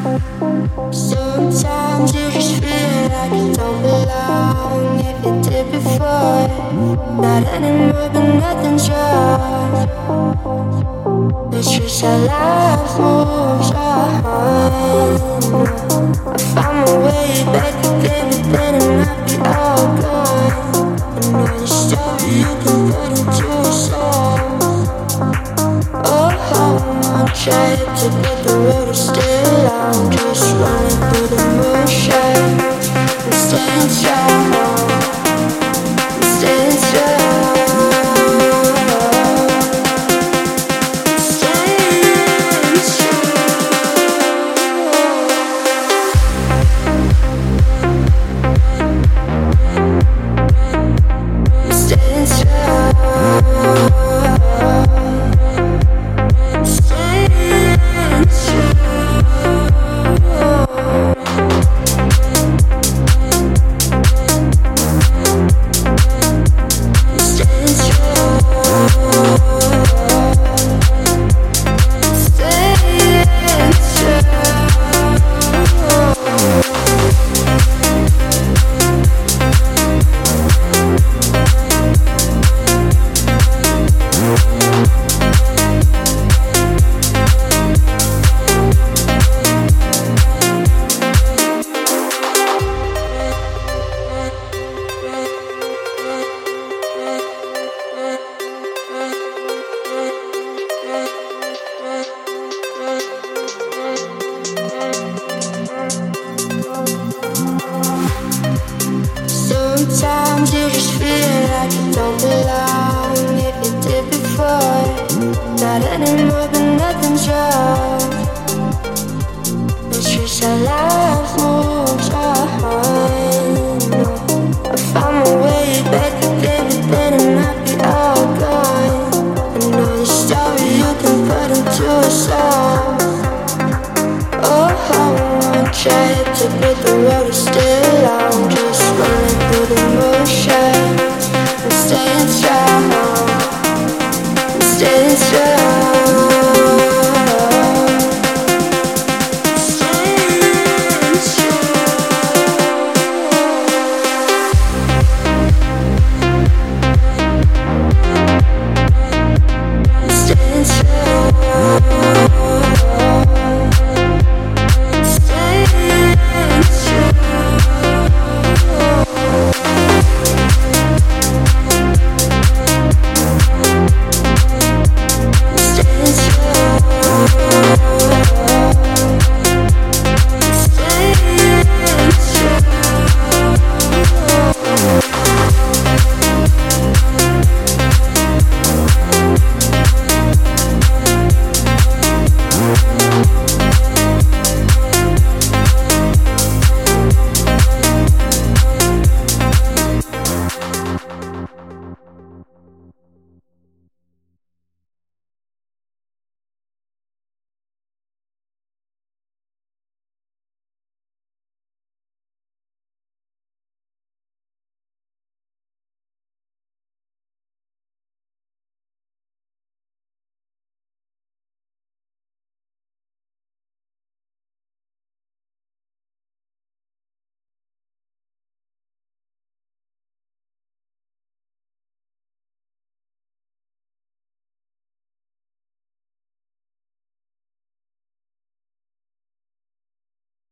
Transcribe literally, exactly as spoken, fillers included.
Sometimes you just feel like you don't belong. If you did before, not anymore, but nothing's wrong. It's just how life moves on. I found my way back again, but then it might be all gone. Another story you can put into a song. Oh, I'm trying to, but the road is still long. Just running through the moonshine and staying strong.